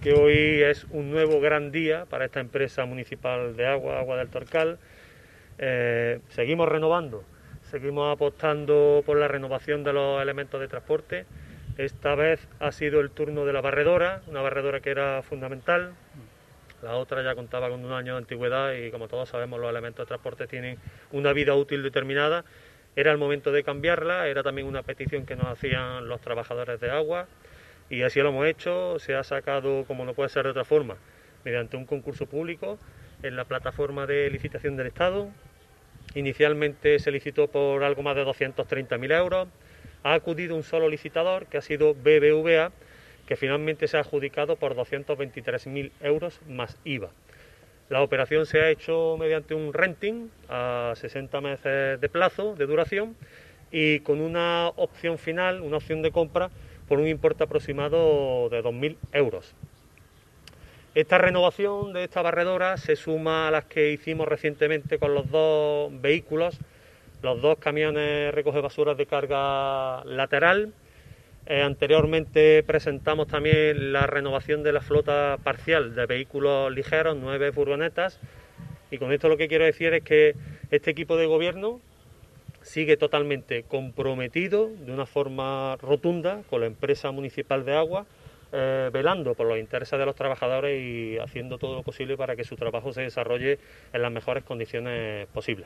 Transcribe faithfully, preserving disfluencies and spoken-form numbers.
que hoy es un nuevo gran día para esta empresa municipal de agua, Agua del Torcal. Eh, seguimos renovando, seguimos apostando por la renovación de los elementos de transporte. Esta vez ha sido el turno de la barredora, una barredora que era fundamental. La otra ya contaba con un año de antigüedad y, como todos sabemos, los elementos de transporte tienen una vida útil determinada. Era el momento de cambiarla, era también una petición que nos hacían los trabajadores de agua y así lo hemos hecho. Se ha sacado, como no puede ser de otra forma, mediante un concurso público en la plataforma de licitación del Estado. Inicialmente se licitó por algo más de doscientos treinta mil euros. Ha acudido un solo licitador, que ha sido B B V A, que finalmente se ha adjudicado por doscientos veintitrés mil euros más I V A. La operación se ha hecho mediante un renting a sesenta meses de plazo, de duración, y con una opción final, una opción de compra, por un importe aproximado de dos mil euros. Esta renovación de esta barredora se suma a las que hicimos recientemente con los dos vehículos, los dos camiones recoge basuras de carga lateral. Eh, anteriormente presentamos también la renovación de la flota parcial de vehículos ligeros, nueve furgonetas, y con esto lo que quiero decir es que este equipo de gobierno sigue totalmente comprometido de una forma rotunda con la empresa municipal de agua, eh, velando por los intereses de los trabajadores y haciendo todo lo posible para que su trabajo se desarrolle en las mejores condiciones posibles.